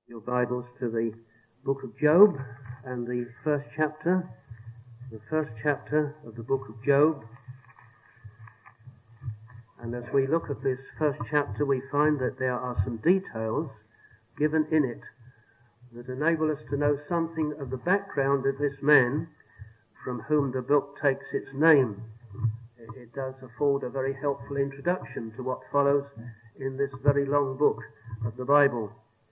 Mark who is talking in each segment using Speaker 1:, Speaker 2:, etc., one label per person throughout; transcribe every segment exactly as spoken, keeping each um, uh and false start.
Speaker 1: Your Bibles to the book of Job and the first chapter, the first chapter of the book of Job. And as we look at this first chapter, we find that there are some details given in it that enable us to know something of the background of this man from whom the book takes its name. It does afford a very helpful introduction to what follows in this very long book of the Bible.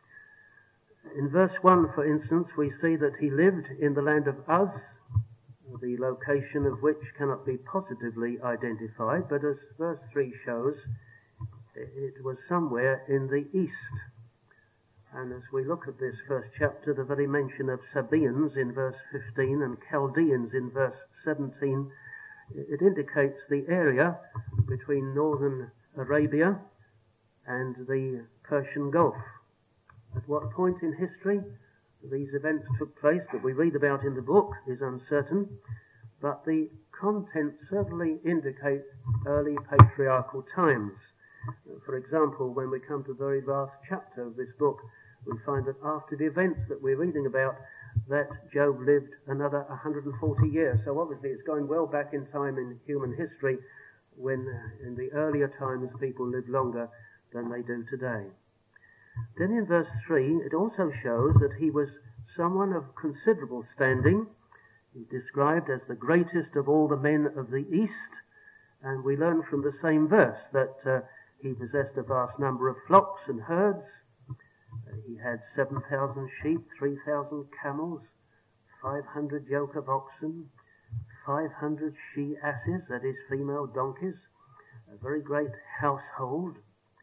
Speaker 1: In verse one, for instance, we see that he lived in the land of Uz, the location of which cannot be positively identified, but as verse three shows, it was somewhere in the east. And as we look at this first chapter, the very mention of Sabaeans in verse fifteen and Chaldeans in verse seventeen, it indicates the area between northern Arabia and the Persian Gulf. At what point in history these events took place that we read about in the book is uncertain, but the content certainly indicates early patriarchal times. For example, when we come to the very last chapter of this book, we find that after the events that we're reading about, that Job lived another one hundred forty years. So obviously it's going well back in time in human history when uh, in the earlier times people lived longer than they do today. Then in verse three, it also shows that he was someone of considerable standing. He's described as the greatest of all the men of the East, and we learn from the same verse that uh, he possessed a vast number of flocks and herds. Uh, he had seven thousand sheep, three thousand camels, five hundred yoke of oxen, five hundred she-asses, that is, female donkeys, a very great household.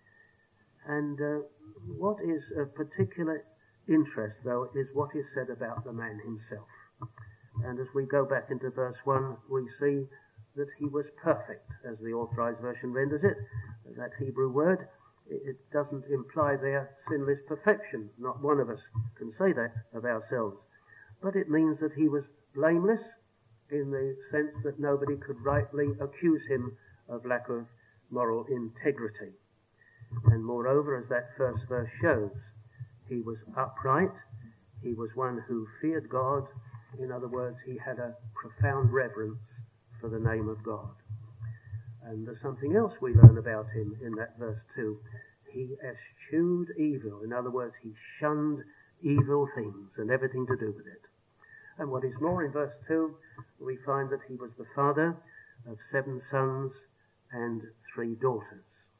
Speaker 1: And uh, what is of particular interest, though, is what is said about the man himself. And as we go back into verse one, we see that he was perfect, as the Authorized Version renders it. That Hebrew word, it doesn't imply their sinless perfection. Not one of us can say that of ourselves. But it means that he was blameless in the sense that nobody could rightly accuse him of lack of moral integrity. And moreover, as that first verse shows, he was upright, he was one who feared God. In other words, he had a profound reverence for the name of God. And there's something else we learn about him in that verse too. He eschewed evil. In other words, he shunned evil things and everything to do with it. And what is more, in verse two, we find that he was the father of seven sons and three daughters.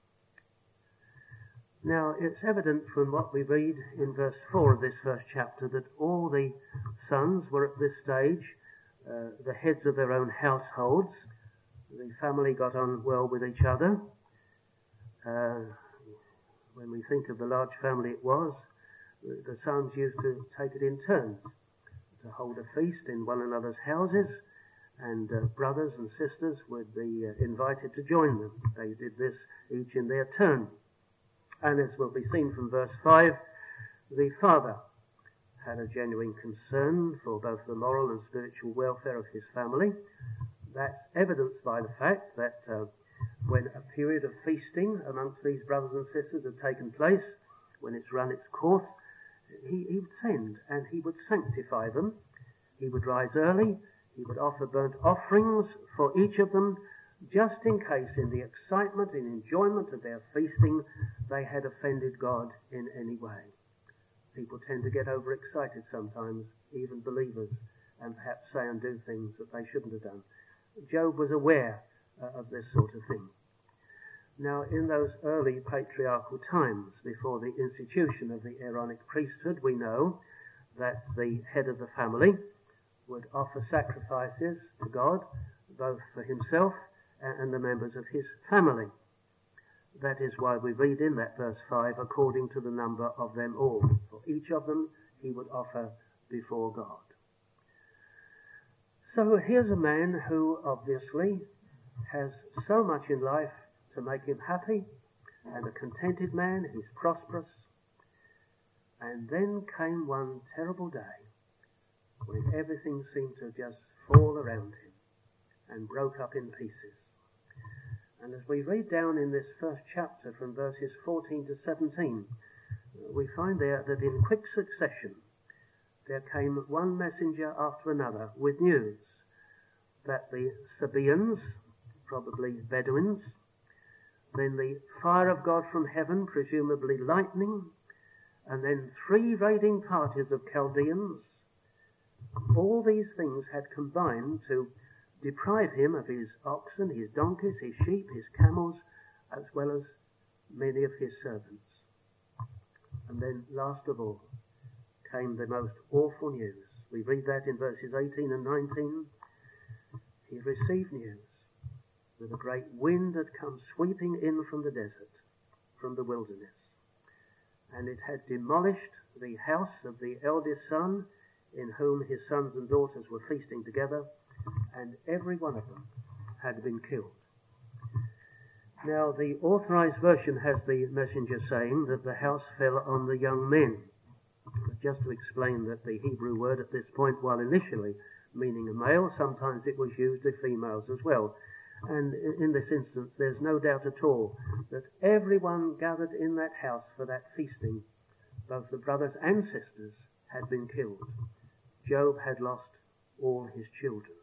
Speaker 1: Now, it's evident from what we read in verse four of this first chapter that all the sons were at this stage uh, the heads of their own households. The family got on well with each other. Uh, when we think of the large family it was, the, the sons used to take it in turns to hold a feast in one another's houses, and uh, brothers and sisters would be uh, invited to join them. They did this each in their turn. And as will be seen from verse five, the father had a genuine concern for both the moral and spiritual welfare of his family. That's evidenced by the fact that uh, when a period of feasting amongst these brothers and sisters had taken place, when it's run its course, he, he would send and he would sanctify them. He would rise early, he would offer burnt offerings for each of them, just in case in the excitement and enjoyment of their feasting they had offended God in any way. People tend to get overexcited sometimes, even believers, and perhaps say and do things that they shouldn't have done. Job was aware uh, of this sort of thing. Now, in those early patriarchal times, before the institution of the Aaronic priesthood, we know that the head of the family would offer sacrifices to God, both for himself and the members of his family. That is why we read in that verse five, according to the number of them all. For each of them he would offer before God. So here's a man who obviously has so much in life to make him happy, and a contented man. He's prosperous. And then came one terrible day when everything seemed to just fall around him and broke up in pieces. And as we read down in this first chapter from verses fourteen to seventeen, we find there that in quick succession there came one messenger after another with news that the Sabaeans, probably Bedouins, then the fire of God from heaven, presumably lightning, and then three raiding parties of Chaldeans, all these things had combined to deprive him of his oxen, his donkeys, his sheep, his camels, as well as many of his servants. And then, last of all, came the most awful news. We read that in verses eighteen and nineteen. He received news that a great wind had come sweeping in from the desert, from the wilderness, and it had demolished the house of the eldest son, in whom his sons and daughters were feasting together, and every one of them had been killed. Now, the authorized version has the messenger saying that the house fell on the young men. But just to explain that the Hebrew word at this point, while initially meaning a male, sometimes it was used of females as well. And in this instance, there's no doubt at all that everyone gathered in that house for that feasting, both the brothers and sisters, had been killed. Job had lost all his children.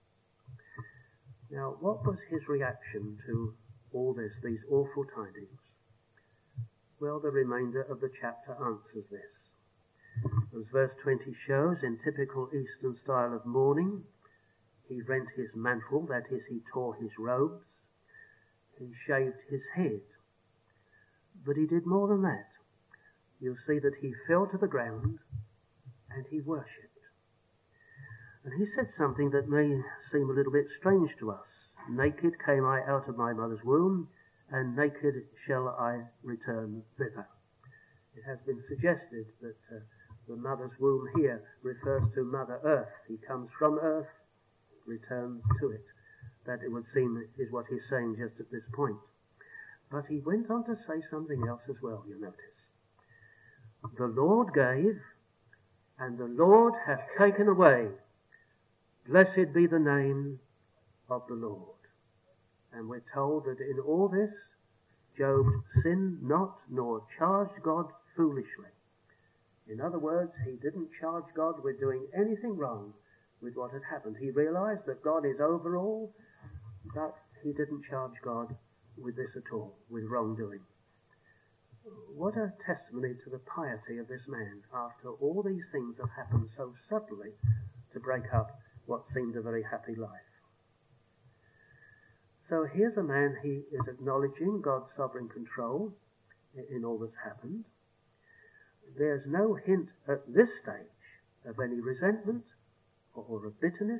Speaker 1: Now, what was his reaction to all this, these awful tidings? Well, the remainder of the chapter answers this. As verse twenty shows, in typical Eastern style of mourning, he rent his mantle, that is, he tore his robes, he shaved his head. But he did more than that. You'll see that he fell to the ground and he worshipped. And he said something that may seem a little bit strange to us. Naked came I out of my mother's womb, and naked shall I return thither. It has been suggested that uh, the mother's womb here refers to Mother Earth. He comes from earth, returns to it. That, it would seem, is what he's saying just at this point. But he went on to say something else as well, you notice. The Lord gave, and the Lord hath taken away. Blessed be the name of the Lord. And we're told that in all this, Job sinned not, nor charged God foolishly. In other words, he didn't charge God with doing anything wrong with what had happened. He realized that God is over all, but he didn't charge God with this at all, with wrongdoing. What a testimony to the piety of this man after all these things have happened so suddenly to break up what seemed a very happy life. So here's a man, he is acknowledging God's sovereign control in all that's happened. There's no hint at this stage of any resentment or of bitterness,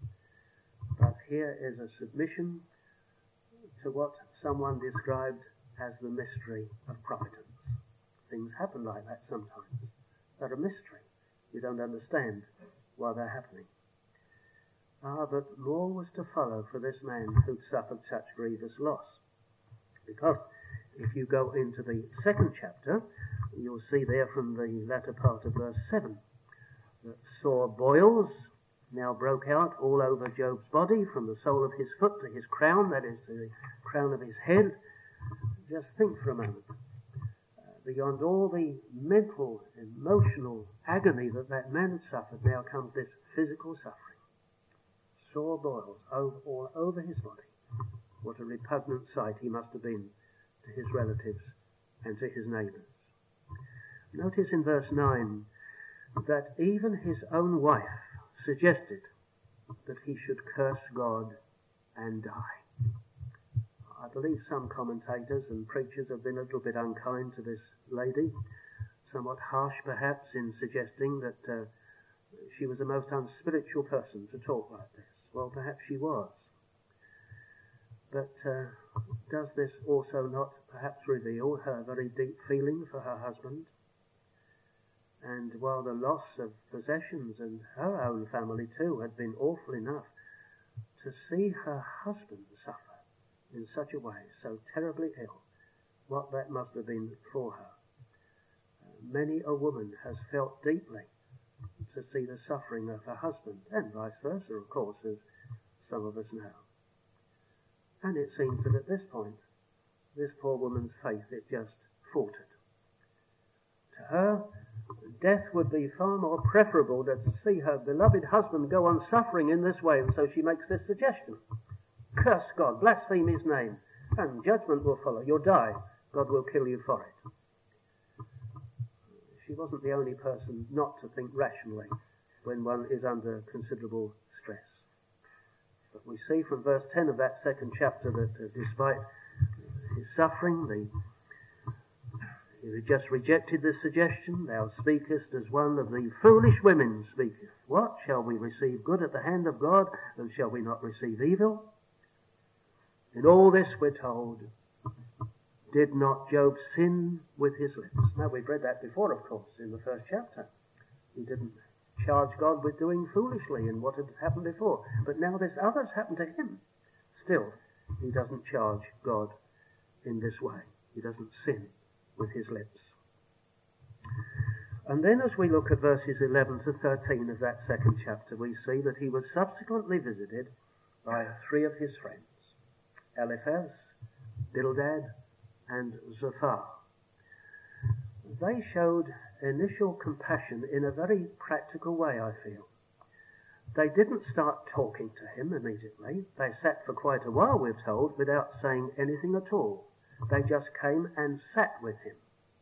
Speaker 1: but here is a submission to what someone described as the mystery of providence. Things happen like that sometimes. They're a mystery. We don't understand why they're happening. Ah, but more was to follow for this man who'd suffered such grievous loss. Because if you go into the second chapter, you'll see there from the latter part of verse seven that sore boils now broke out all over Job's body, from the sole of his foot to his crown, that is, to the crown of his head. Just think for a moment. Uh, beyond all the mental, emotional agony that that man had suffered, now comes this physical suffering. Sore boils over, all over his body. What a repugnant sight he must have been to his relatives and to his neighbours. Notice in verse nine that even his own wife suggested that he should curse God and die. I believe some commentators and preachers have been a little bit unkind to this lady, somewhat harsh perhaps in suggesting that uh, she was a most unspiritual person to talk like this. Well, perhaps she was. But uh, does this also not perhaps reveal her very deep feeling for her husband? And while the loss of possessions and her own family too had been awful enough, to see her husband suffer in such a way, so terribly ill, what that must have been for her. Uh, many a woman has felt deeply to see the suffering of her husband, and vice versa, of course, as some of us know. And it seems that at this point, this poor woman's faith, it just faltered. her, death would be far more preferable than to see her beloved husband go on suffering in this way, and so she makes this suggestion. Curse God, blaspheme his name, and judgment will follow. You'll die. God will kill you for it. She wasn't the only person not to think rationally when one is under considerable stress. But we see from verse ten of that second chapter that uh, despite his suffering, the, he just rejected the suggestion. Thou speakest as one of the foolish women speaketh. What? Shall we receive good at the hand of God, and shall we not receive evil? In all this, we're told, did not Job sin with his lips? Now, we've read that before, of course, in the first chapter. He didn't charge God with doing foolishly in what had happened before. But now this other's happened to him. Still, he doesn't charge God in this way. He doesn't sin with his lips. And then as we look at verses eleven to thirteen of that second chapter, we see that he was subsequently visited by three of his friends, Eliphaz, Bildad, and Zophar. They showed initial compassion in a very practical way, I feel. They didn't start talking to him immediately. They sat for quite a while, we're told, without saying anything at all. They just came and sat with him.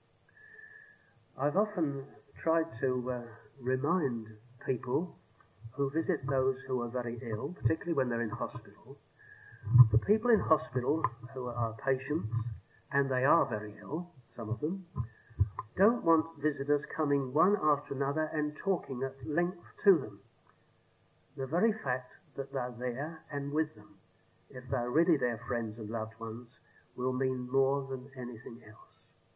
Speaker 1: I've often tried to uh, remind people who visit those who are very ill, particularly when they're in hospital. The people in hospital who are patients, and they are very ill, some of them, don't want visitors coming one after another and talking at length to them. The very fact that they're there and with them, if they're really their friends and loved ones, will mean more than anything else.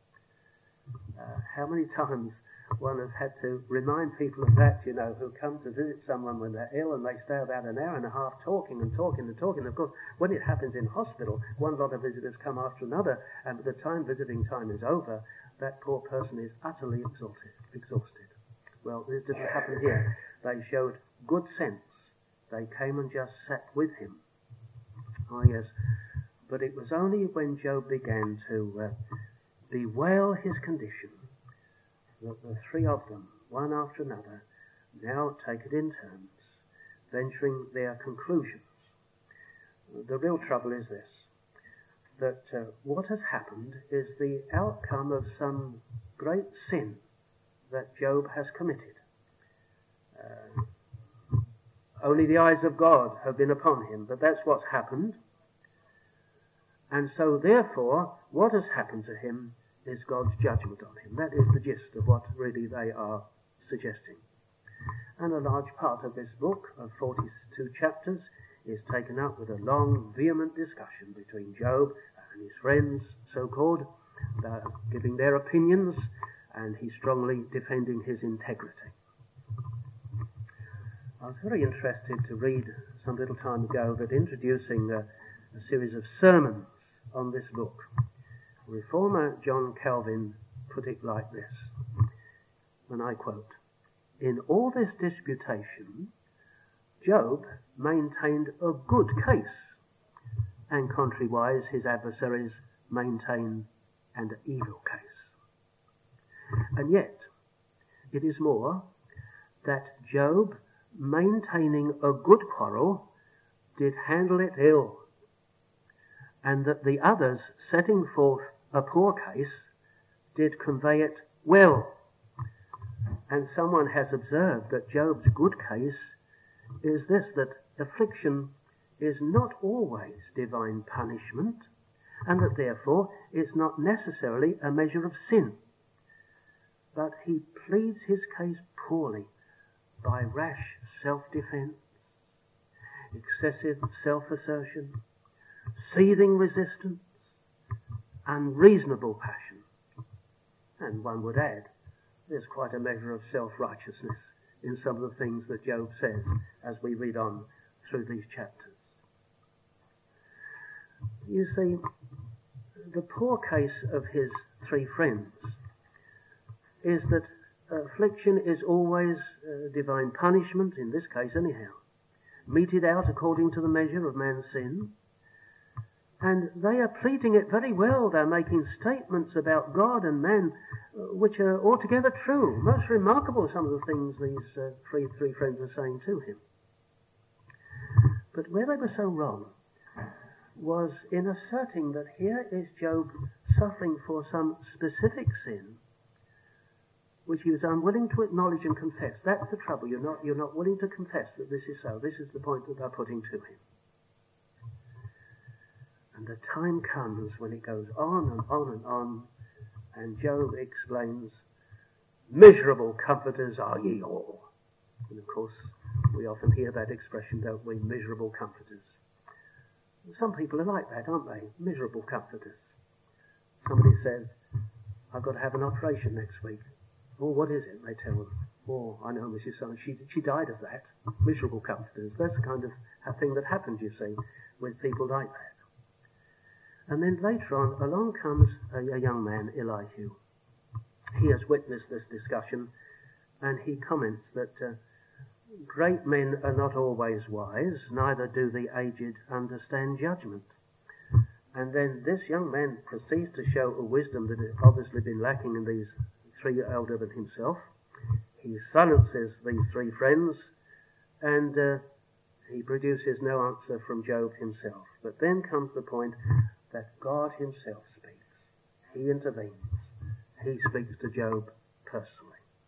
Speaker 1: Uh, how many times one has had to remind people of that, you know, who come to visit someone when they're ill and they stay about an hour and a half talking and talking and talking. Of course, when it happens in hospital, one lot of visitors come after another, and by the time visiting time is over, that poor person is utterly exhausted. exhausted. Well, this didn't happen here. They showed good sense. They came and just sat with him. Oh, yes. But it was only when Job began to uh, bewail his condition that the three of them, one after another, now take it in turns, venturing their conclusions. The real trouble is this, that uh, what has happened is the outcome of some great sin that Job has committed. Uh, only the eyes of God have been upon him, but that's what's happened. And so, therefore, what has happened to him is God's judgment on him. That is the gist of what really they are suggesting. And a large part of this book of forty-two chapters is taken up with a long, vehement discussion between Job and his friends, so-called, uh, giving their opinions, and he's strongly defending his integrity. I was very interested to read some little time ago that introducing a, a series of sermons on this book, Reformer John Calvin put it like this, and I quote, "In all this disputation, Job maintained a good case, and contrariwise his adversaries maintain an evil case. And yet, it is more that Job, maintaining a good quarrel, did handle it ill, and that the others, setting forth a poor case, did convey it well." And someone has observed that Job's good case is this, that affliction is not always divine punishment, and that therefore it's not necessarily a measure of sin. But he pleads his case poorly by rash self-defense, excessive self-assertion, seething resistance, unreasonable passion. And one would add, there's quite a measure of self-righteousness in some of the things that Job says as we read on through these chapters. You see, the poor case of his three friends is that affliction is always uh, divine punishment, in this case anyhow, meted out according to the measure of man's sin, And they are pleading it very well. They're making statements about God and man uh, which are altogether true. Most remarkable, some of the things these uh, three, three friends are saying to him. But where they were so wrong was in asserting that here is Job suffering for some specific sin which he was unwilling to acknowledge and confess. That's the trouble. You're not, you're not willing to confess that this is so. This is the point that they're putting to him. And the time comes when it goes on and on and on, and Job explains, miserable comforters are ye all. And of course, we often hear that expression, don't we? Miserable comforters. Some people are like that, aren't they? Miserable comforters. Somebody says, I've got to have an operation next week. Oh, what is it? They tell them. Oh, I know Missus Sun, she, she died of that. Miserable comforters. That's the kind of thing that happens, you see, with people like that. And then later on, along comes a, a young man, Elihu. He has witnessed this discussion, and he comments that uh, great men are not always wise, neither do the aged understand judgment. And then this young man proceeds to show a wisdom that has obviously been lacking in these three elder than himself. He silences these three friends, and uh, he produces no answer from Job himself. But then comes the point that God himself speaks. He intervenes. He speaks to Job personally.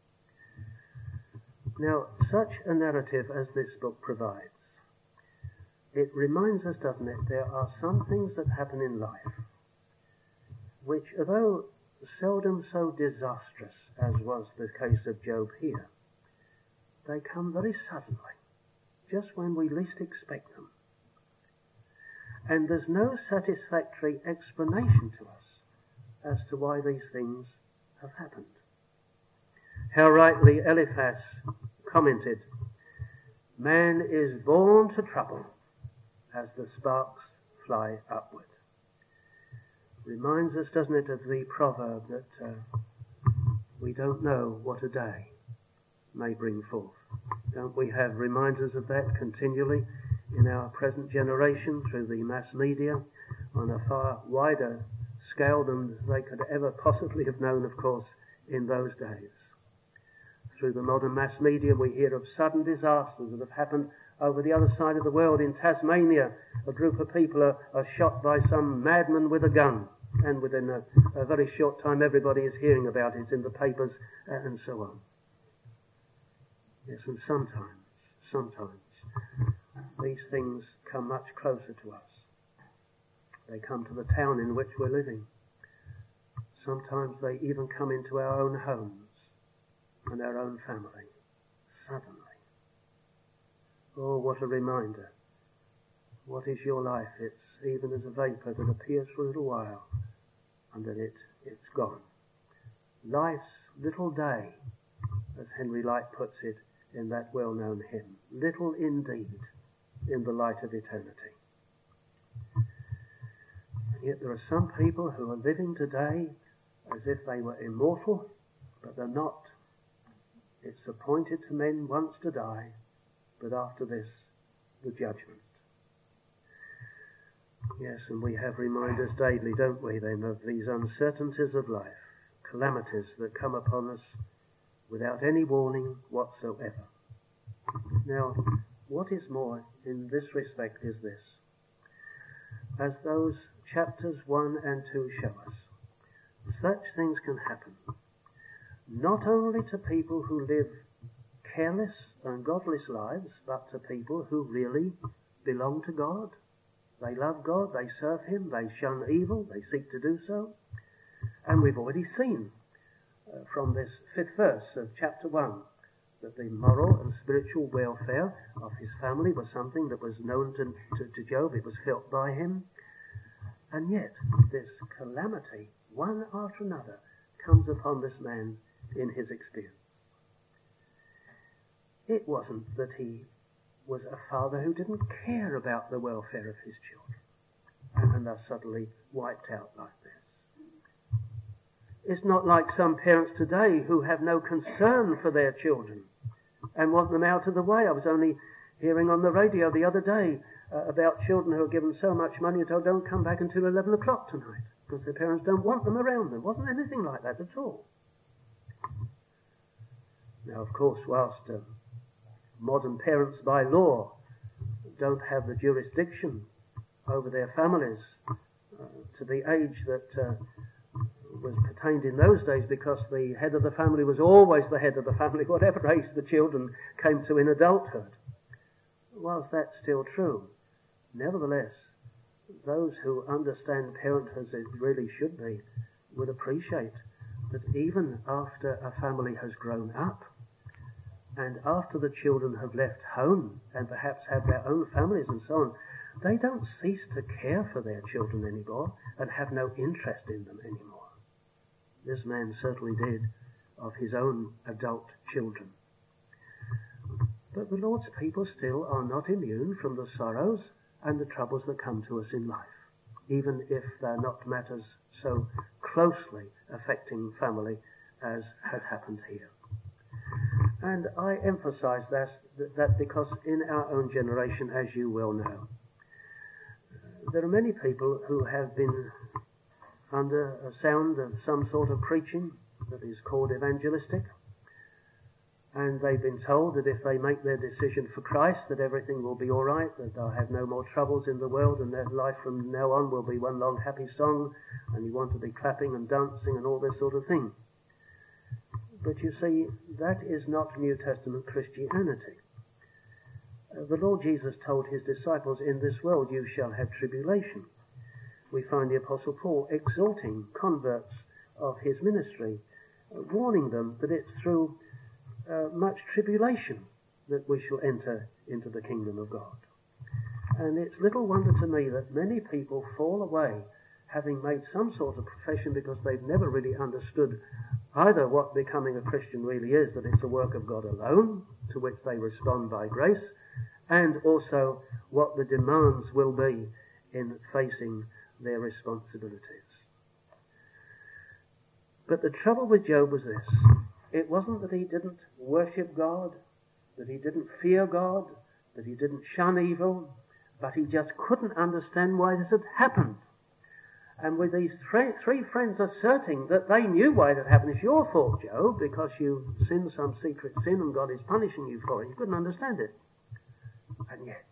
Speaker 1: Now, such a narrative as this book provides, it reminds us, doesn't it, there are some things that happen in life which, although seldom so disastrous as was the case of Job here, they come very suddenly, just when we least expect them. And there's no satisfactory explanation to us as to why these things have happened. How rightly Eliphaz commented, man is born to trouble as the sparks fly upward. Reminds us, doesn't it, of the proverb that uh, we don't know what a day may bring forth. Don't we have reminders of that continually in our present generation through the mass media on a far wider scale than they could ever possibly have known, of course, in those days. Through the modern mass media we hear of sudden disasters that have happened over the other side of the world. In Tasmania, a group of people are, are shot by some madman with a gun, and within a, a very short time everybody is hearing about it in the papers uh, and so on. Yes, and sometimes, sometimes these things come much closer to us. They come to the town in which we're living. Sometimes they even come into our own homes and our own family, suddenly. Oh, what a reminder. What is your life? It's even as a vapour that appears for a little while, and then it, it's gone. Life's little day, as Henry Light puts it in that well-known hymn. Little indeed in the light of eternity. And yet there are some people who are living today as if they were immortal, but they're not. It's appointed to men once to die, but after this, the judgment. Yes, and we have reminders daily, don't we, then, of these uncertainties of life, calamities that come upon us without any warning whatsoever. Now, what is more in this respect is this. As those chapters one and two show us, such things can happen not only to people who live careless and godless lives, but to people who really belong to God. They love God, they serve him, they shun evil, they seek to do so. And we've already seen uh, from this fifth verse of chapter one that the moral and spiritual welfare of his family was something that was known to, to, to Job. It was felt by him. And yet this calamity, one after another, comes upon this man in his experience. It wasn't that he was a father who didn't care about the welfare of his children and, and thus suddenly wiped out like this. It's not like some parents today who have no concern for their children and want them out of the way. I was only hearing on the radio the other day uh, about children who are given so much money and told don't come back until eleven o'clock tonight because their parents don't want them around them. It wasn't anything like that at all. Now, of course, whilst uh, modern parents by law don't have the jurisdiction over their families uh, to the age that uh, was pertained in those days, because the head of the family was always the head of the family, whatever age the children came to in adulthood. Whilst that's still true, nevertheless, those who understand parenthood as it really should be would appreciate that even after a family has grown up, and after the children have left home and perhaps have their own families and so on, they don't cease to care for their children anymore and have no interest in them anymore. This man certainly did of his own adult children. But the Lord's people still are not immune from the sorrows and the troubles that come to us in life, even if they're not matters so closely affecting family as had happened here. And I emphasize that, that because in our own generation, as you well know, there are many people who have been under a sound of some sort of preaching that is called evangelistic, and they've been told that if they make their decision for Christ, that everything will be all right, that they'll have no more troubles in the world, and their life from now on will be one long happy song, and you want to be clapping and dancing and all this sort of thing. But you see, that is not New Testament Christianity. Uh, the Lord Jesus told his disciples, in this world you shall have tribulation. We find the Apostle Paul exhorting converts of his ministry, uh, warning them that it's through uh, much tribulation that we shall enter into the kingdom of God. And it's little wonder to me that many people fall away having made some sort of profession because they've never really understood either what becoming a Christian really is, that it's a work of God alone, to which they respond by grace, and also what the demands will be in facing their responsibilities. But the trouble with Job was this. It wasn't that he didn't worship God, that he didn't fear God, that he didn't shun evil, but he just couldn't understand why this had happened. And with these three, three friends asserting that they knew why it had happened, it's your fault, Job, because you sinned some secret sin and God is punishing you for it. He couldn't understand it. And yet,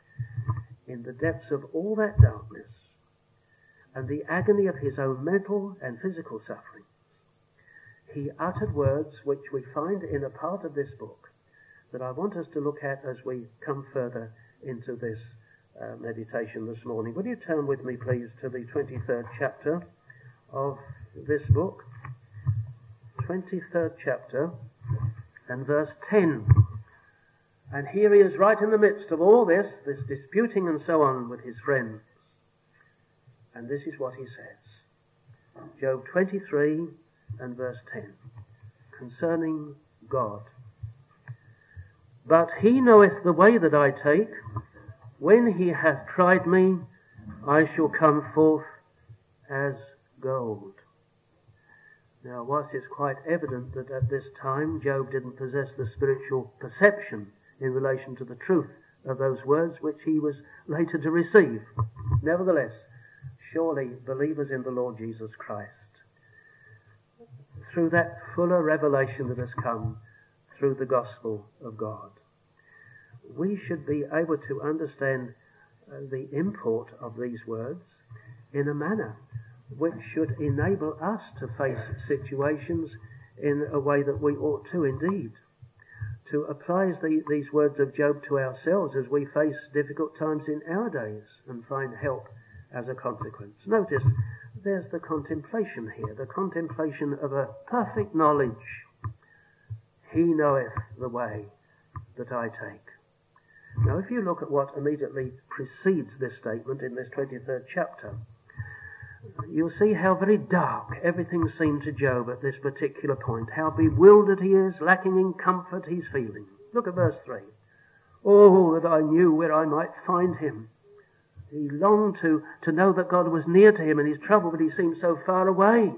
Speaker 1: in the depths of all that darkness and the agony of his own mental and physical sufferings, he uttered words which we find in a part of this book that I want us to look at as we come further into this Uh, meditation this morning. Would you turn with me, please, to the twenty-third chapter of this book? twenty-third chapter and verse ten. And here he is right in the midst of all this, this disputing and so on with his friends. And this is what he says. Job twenty-three and verse ten. Concerning God. But he knoweth the way that I take. When he hath tried me, I shall come forth as gold. Now, whilst it's quite evident that at this time Job didn't possess the spiritual perception in relation to the truth of those words which he was later to receive, nevertheless, surely believers in the Lord Jesus Christ, through that fuller revelation that has come through the gospel of God, we should be able to understand uh, the import of these words in a manner which should enable us to face situations in a way that we ought to indeed. To apply the, these words of Job to ourselves as we face difficult times in our days and find help as a consequence. Notice, there's the contemplation here, the contemplation of a perfect knowledge. He knoweth the way that I take. Now, if you look at what immediately precedes this statement in this twenty-third chapter, you'll see how very dark everything seemed to Job at this particular point, how bewildered he is, lacking in comfort he's feeling. Look at verse three. Oh, that I knew where I might find him. He longed to, to know that God was near to him in his trouble, but he seemed so far away.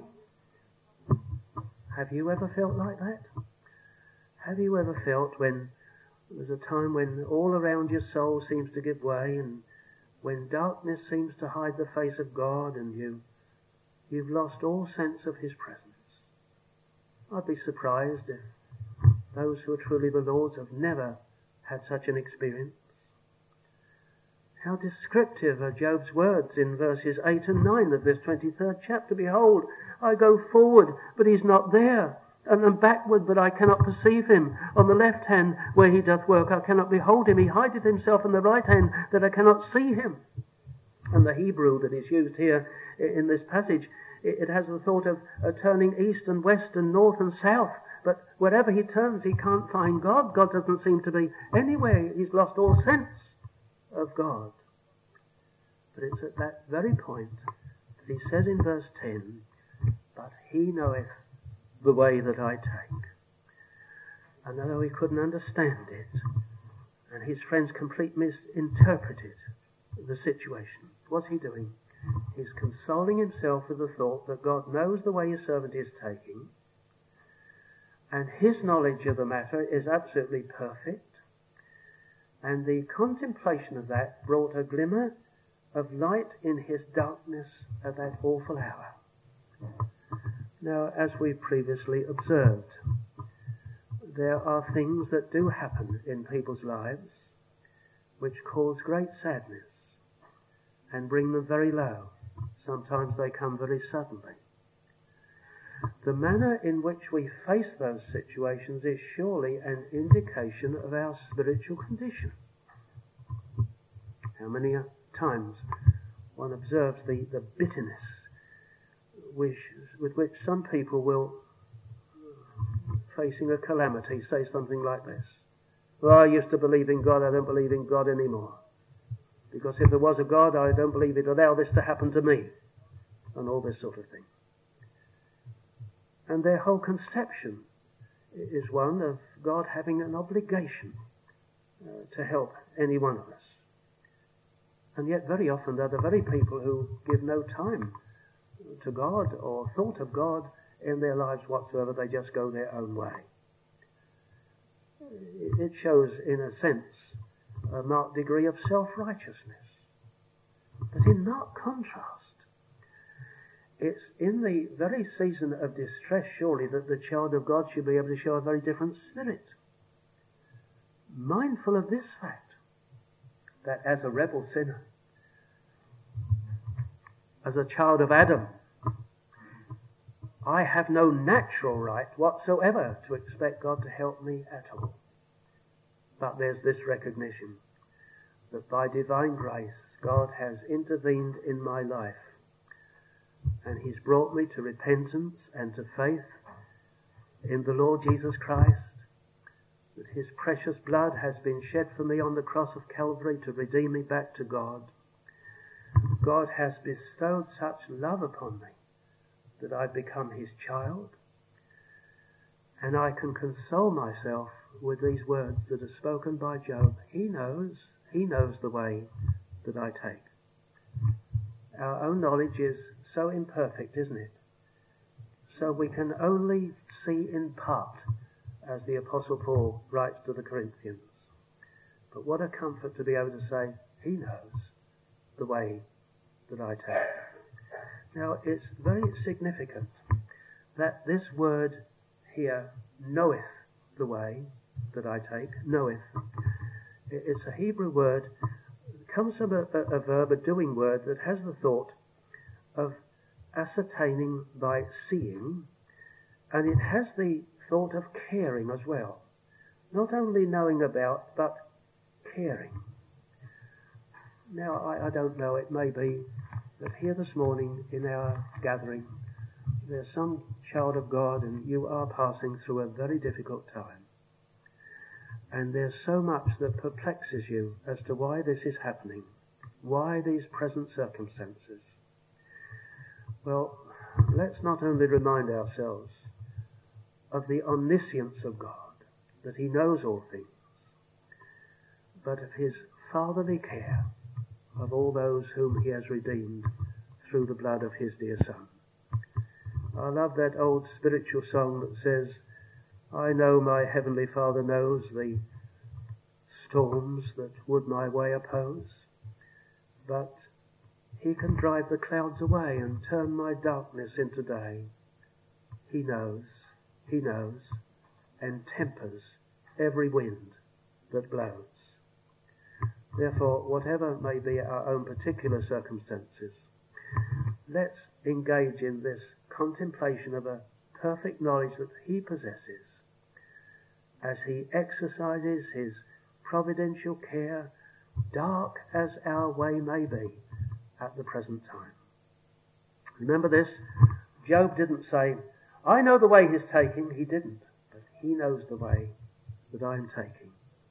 Speaker 1: Have you ever felt like that? Have you ever felt when There's a time when all around your soul seems to give way, and when darkness seems to hide the face of God, and you, you've lost all sense of his presence. I'd be surprised if those who are truly the Lord's have never had such an experience. How descriptive are Job's words in verses eight and nine of this twenty-third chapter. Behold, I go forward, but he's not there, and then backward, but I cannot perceive him. On the left hand, where he doth work, I cannot behold him. He hideth himself on the right hand, that I cannot see him. And the Hebrew that is used here in this passage, it has the thought of uh, turning east and west and north and south. But wherever he turns, he can't find God. God doesn't seem to be anywhere. He's lost all sense of God. But it's at that very point that he says in verse ten, but he knoweth the way that I take. And although he couldn't understand it, and his friends completely misinterpreted the situation, what's he doing? He's consoling himself with the thought that God knows the way his servant is taking, and his knowledge of the matter is absolutely perfect. And the contemplation of that brought a glimmer of light in his darkness at that awful hour. Now, as we previously observed, there are things that do happen in people's lives which cause great sadness and bring them very low. Sometimes they come very suddenly. The manner in which we face those situations is surely an indication of our spiritual condition. How many times one observes the, the bitterness which, with which some people will, facing a calamity, say something like this. Well, I used to believe in God, I don't believe in God anymore. Because if there was a God, I don't believe he'd allow this to happen to me. And all this sort of thing. And their whole conception is one of God having an obligation uh, to help any one of us. And yet very often they're the very people who give no time to God or thought of God in their lives whatsoever. They just go their own way. It shows, in a sense, a marked degree of self-righteousness. But in marked contrast, it's in the very season of distress, surely, that the child of God should be able to show a very different spirit. Mindful of this fact, that as a rebel sinner, as a child of Adam, I have no natural right whatsoever to expect God to help me at all. But there's this recognition that by divine grace, God has intervened in my life, and he's brought me to repentance and to faith in the Lord Jesus Christ, that his precious blood has been shed for me on the cross of Calvary to redeem me back to God. God has bestowed such love upon me that I've become his child, and I can console myself with these words that are spoken by Job. He knows, he knows the way that I take. Our own knowledge is so imperfect, isn't it? So we can only see in part, as the Apostle Paul writes to the Corinthians. But what a comfort to be able to say, he knows the way that I take. Now, it's very significant that this word here, knoweth the way that I take, knoweth. It's a Hebrew word. It comes from a, a, a verb, a doing word, that has the thought of ascertaining by seeing, and it has the thought of caring as well. Not only knowing about, but caring. Now, I, I don't know, it may be that here this morning in our gathering, there's some child of God and you are passing through a very difficult time. And there's so much that perplexes you as to why this is happening, why these present circumstances. Well, let's not only remind ourselves of the omniscience of God, that he knows all things, but of his fatherly care of all those whom he has redeemed through the blood of his dear Son. I love that old spiritual song that says, I know my heavenly Father knows the storms that would my way oppose, but he can drive the clouds away and turn my darkness into day. He knows, he knows, and tempers every wind that blows. Therefore, whatever may be our own particular circumstances, let's engage in this contemplation of a perfect knowledge that he possesses as he exercises his providential care, dark as our way may be at the present time. Remember this, Job didn't say, I know the way he's taking. He didn't, but he knows the way that I'm taking.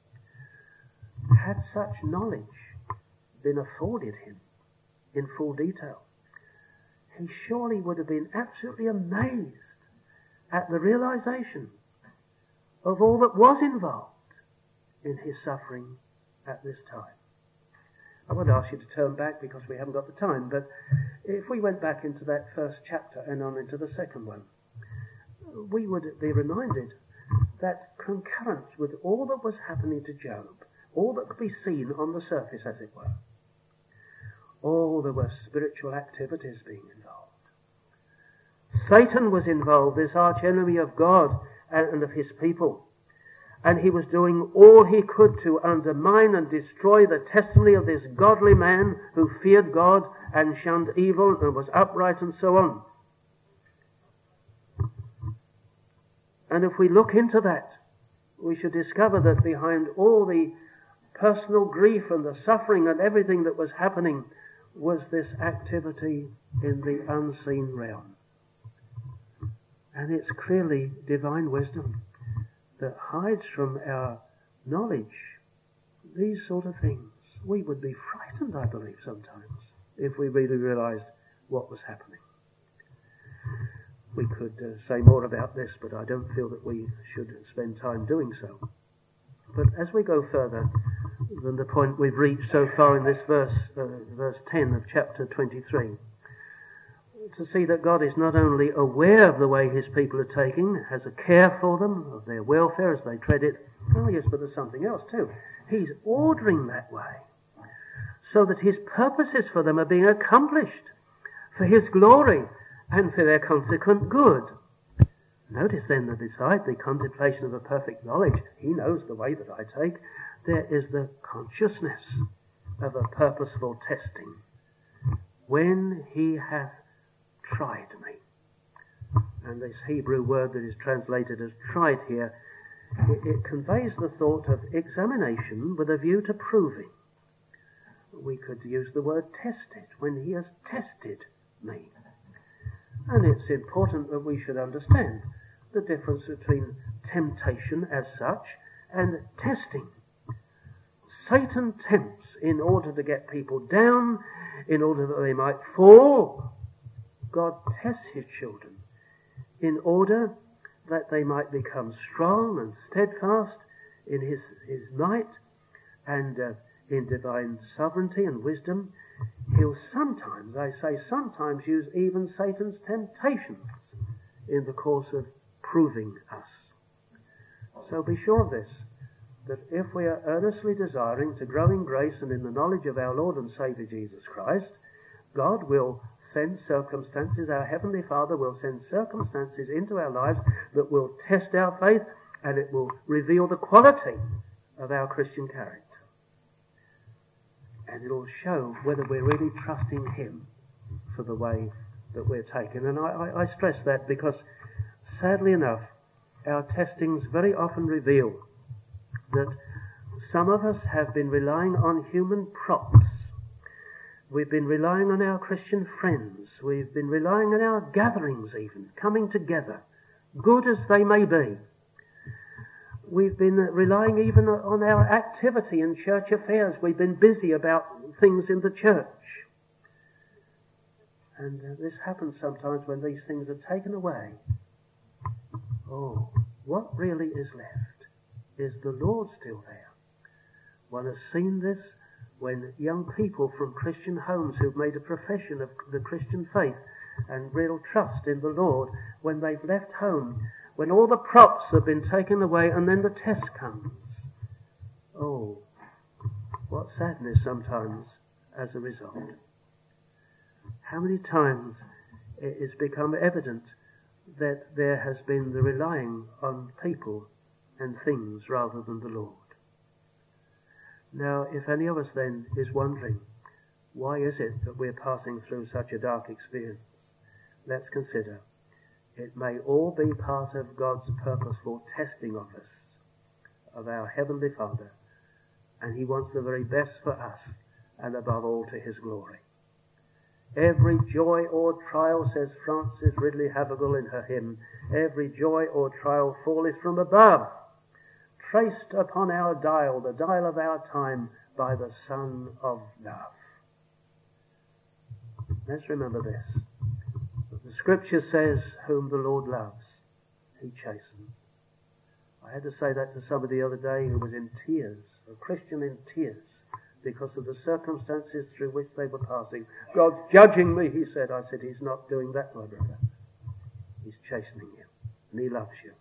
Speaker 1: Had such knowledge been afforded him in full detail, he surely would have been absolutely amazed at the realization of all that was involved in his suffering at this time. I won't ask you to turn back because we haven't got the time, but if we went back into that first chapter and on into the second one, we would be reminded that concurrent with all that was happening to Job, all that could be seen on the surface, as it were, all there were spiritual activities being involved. Satan was involved, this arch enemy of God and of his people, and he was doing all he could to undermine and destroy the testimony of this godly man who feared God and shunned evil and was upright and so on. And if we look into that, we should discover that behind all the personal grief and the suffering and everything that was happening was this activity in the unseen realm. And it's clearly divine wisdom that hides from our knowledge these sort of things. We would be frightened, I believe, sometimes, if we really realized what was happening. We could uh, say more about this, but I don't feel that we should spend time doing so. But as we go further than the point we've reached so far in this verse, uh, verse ten of chapter twenty-three, to see that God is not only aware of the way his people are taking, has a care for them, of their welfare as they tread it. Oh yes, but there's something else too. He's ordering that way, so that his purposes for them are being accomplished for his glory and for their consequent good. Notice then that beside the contemplation of a perfect knowledge, he knows the way that I take, there is the consciousness of a purposeful testing. When he hath tried me. And this Hebrew word that is translated as tried here, it, it conveys the thought of examination with a view to proving. We could use the word tested, when he has tested me. And it's important that we should understand the difference between temptation as such and testing. Satan tempts in order to get people down, in order that they might fall. God tests his children in order that they might become strong and steadfast in his, his might and uh, in divine sovereignty and wisdom. He'll sometimes, I say sometimes, use even Satan's temptations in the course of proving us. So be sure of this, that if we are earnestly desiring to grow in grace and in the knowledge of our Lord and Saviour Jesus Christ, God will send circumstances, our Heavenly Father will send circumstances into our lives that will test our faith, and it will reveal the quality of our Christian character. And it'll show whether we're really trusting him for the way that we're taking. And I, I, I stress that because, sadly enough, our testings very often reveal that some of us have been relying on human props. We've been relying on our Christian friends. We've been relying on our gatherings even, coming together, good as they may be. We've been relying even on our activity in church affairs. We've been busy about things in the church. And uh, this happens sometimes when these things are taken away. Oh, what really is left? Is the Lord still there? One has seen this when young people from Christian homes who've made a profession of the Christian faith and real trust in the Lord, when they've left home, when all the props have been taken away and then the test comes. Oh, What sadness sometimes as a result. How many times it has become evident that there has been the relying on people and things rather than the Lord. Now, if any of us then is wondering, why is it that we're passing through such a dark experience? Let's consider. It may all be part of God's purposeful testing of us, of our Heavenly Father, and He wants the very best for us, and above all to His glory. Every joy or trial, says Frances Ridley Havergal in her hymn, every joy or trial falleth from above, traced upon our dial, the dial of our time, by the Son of Love. Let's remember this. The Scripture says, whom the Lord loves, He chastens. I had to say that to somebody the other day who was in tears, a Christian in tears, because of the circumstances through which they were passing. God's judging me, he said. I said, He's not doing that, my brother. He's chastening you, and He loves you.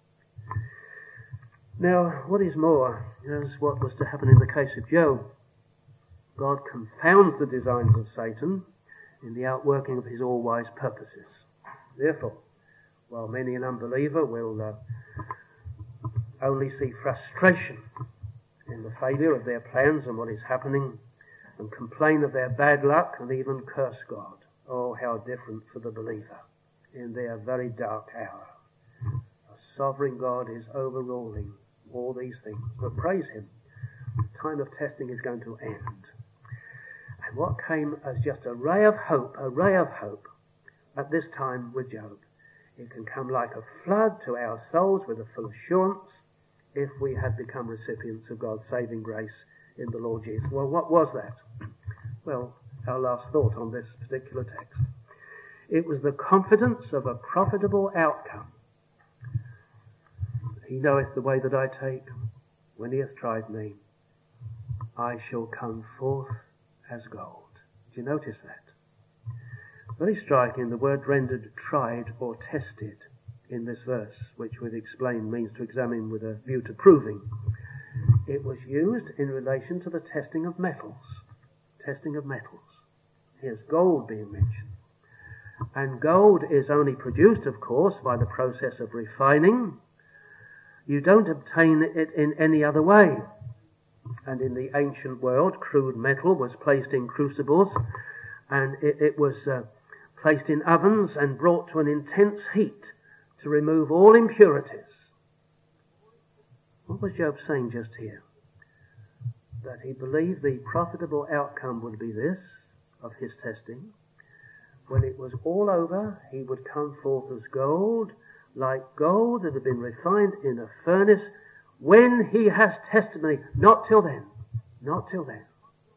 Speaker 1: Now, what is more, is what was to happen in the case of Job. God confounds the designs of Satan in the outworking of his all-wise purposes. Therefore, while many an unbeliever will uh, only see frustration in the failure of their plans and what is happening, and complain of their bad luck and even curse God, oh, how different for the believer in their very dark hour. A sovereign God is overruling all these things, but praise Him, the time of testing is going to end. And what came as just a ray of hope, a ray of hope at this time with Job, it can come like a flood to our souls with a full assurance if we had become recipients of God's saving grace in the Lord Jesus. Well, what was that? Well, our last thought on this particular text. It was the confidence of a profitable outcome. He knoweth the way that I take. When He hath tried me, I shall come forth as gold. Do you notice that? Very striking, the word rendered tried or tested in this verse, which we've explained means to examine with a view to proving. It was used in relation to the testing of metals. Testing of metals. Here's gold being mentioned. And gold is only produced, of course, by the process of refining. You don't obtain it in any other way. And in the ancient world, crude metal was placed in crucibles, and it, it was uh, placed in ovens and brought to an intense heat to remove all impurities. What was Job saying just here? That he believed the profitable outcome would be this, of his testing. When it was all over, he would come forth as gold, like gold that had been refined in a furnace, when he has tested me. Not till then. Not till then.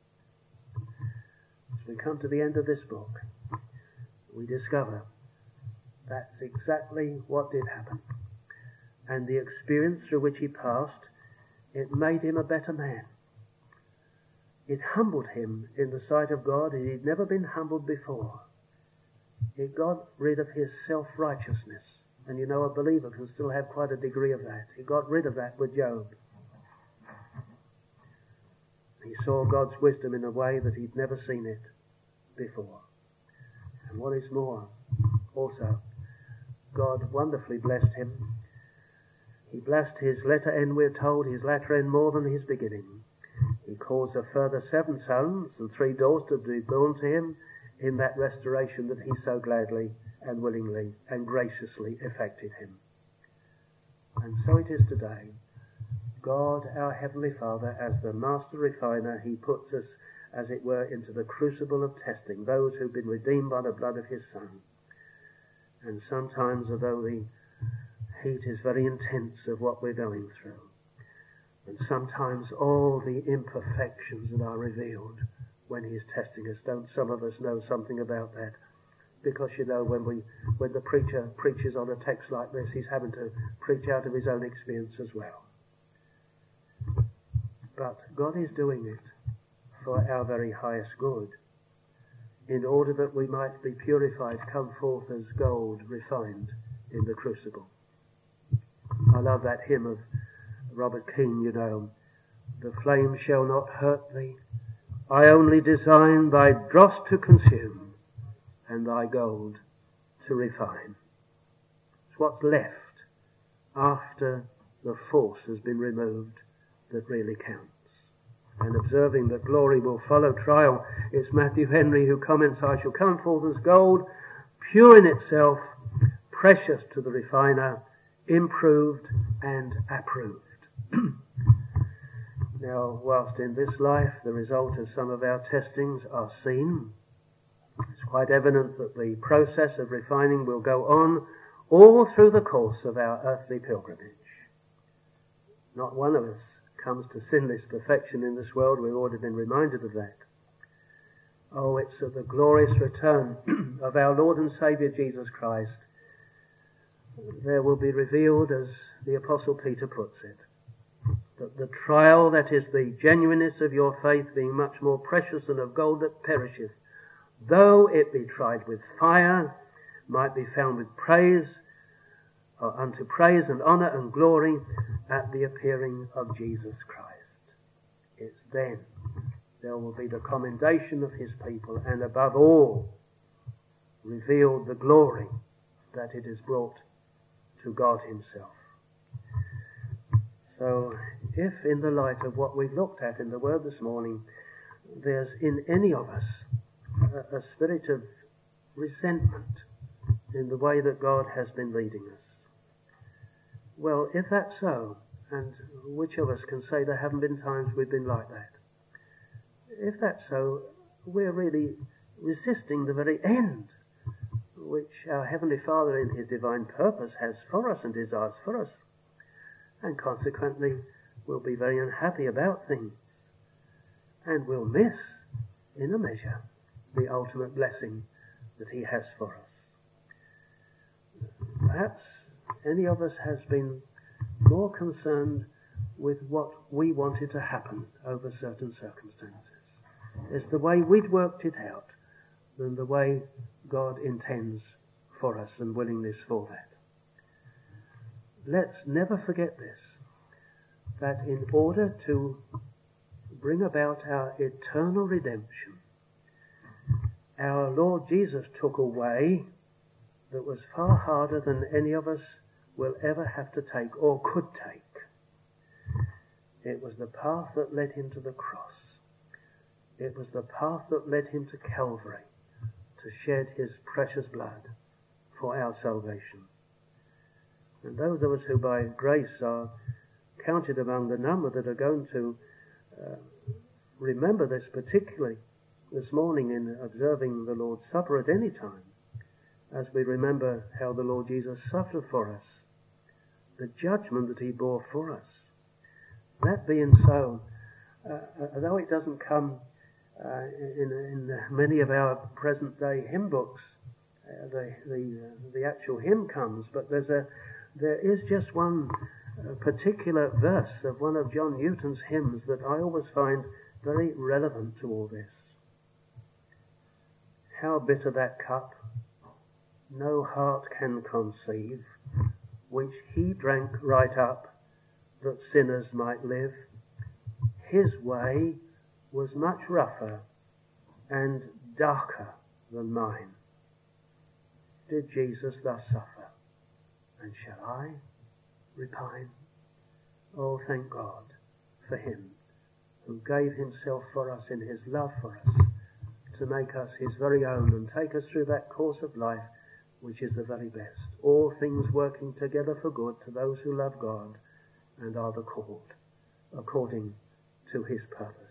Speaker 1: As we come to the end of this book, we discover that's exactly what did happen. And the experience through which he passed, it made him a better man. It humbled him in the sight of God, and he'd never been humbled before. It got rid of his self-righteousness. And you know, a believer can still have quite a degree of that. He got rid of that with Job. He saw God's wisdom in a way that he'd never seen it before. And what is more, also, God wonderfully blessed him. He blessed his latter end, we're told, his latter end more than his beginning. He caused a further seven sons and three daughters to be born to him in that restoration that he so gladly and willingly and graciously effected him. And so it is today. God, our Heavenly Father, as the master refiner, he puts us, as it were, into the crucible of testing, those who've been redeemed by the blood of his Son. And sometimes, although the heat is very intense of what we're going through, and sometimes all the imperfections that are revealed when he is testing us, don't some of us know something about that? Because, you know, when we, when the preacher preaches on a text like this, he's having to preach out of his own experience as well. But God is doing it for our very highest good, in order that we might be purified, come forth as gold refined in the crucible. I love that hymn of Robert Keane, you know, The flame shall not hurt thee. I only design thy dross to consume and thy gold to refine. It's what's left after the force has been removed that really counts. And observing that glory will follow trial, it's Matthew Henry who comments, I shall come forth as gold, pure in itself, precious to the refiner, improved and approved. Now, whilst in this life the result of some of our testings are seen, it's quite evident that the process of refining will go on all through the course of our earthly pilgrimage. Not one of us comes to sinless perfection in this world. We've already been reminded of that. Oh, it's at the glorious return of our Lord and Saviour Jesus Christ there will be revealed, as the Apostle Peter puts it, that the trial, that is the genuineness of your faith, being much more precious than of gold that perisheth, though it be tried with fire, might be found with praise, or unto praise and honour and glory at the appearing of Jesus Christ. It's then there will be the commendation of his people, and above all, revealed the glory that it is brought to God himself. So, if in the light of what we've looked at in the Word this morning, there's in any of us a, a spirit of resentment in the way that God has been leading us, well, if that's so, and which of us can say there haven't been times we've been like that? If that's so, we're really resisting the very end which our Heavenly Father in his divine purpose has for us and desires for us, and consequently we'll be very unhappy about things, and we'll miss, in a measure, the ultimate blessing that he has for us. Perhaps any of us has been more concerned with what we wanted to happen over certain circumstances. It's the way we'd worked it out than the way God intends for us and willingness for that. Let's never forget this, that in order to bring about our eternal redemption, our Lord Jesus took a way that was far harder than any of us will ever have to take or could take. It was the path that led him to the cross. It was the path that led him to Calvary, to shed his precious blood for our salvation. And those of us who by grace are counted among the number that are going to uh, remember this particularly this morning in observing the Lord's Supper at any time, as we remember how the Lord Jesus suffered for us, the judgment that he bore for us. That being so, uh, although it doesn't come uh, in, in many of our present-day hymn books, uh, the the, uh, the actual hymn comes, but there's a there is just one uh, particular verse of one of John Newton's hymns that I always find very relevant to all this. How bitter that cup, no heart can conceive, which he drank right up, that sinners might live. His way was much rougher and darker than mine. Did Jesus thus suffer? And shall I repine? Oh, thank God for him who gave himself for us in his love for us, to make us his very own and take us through that course of life which is the very best. All things working together for good to those who love God and are the called according to his purpose.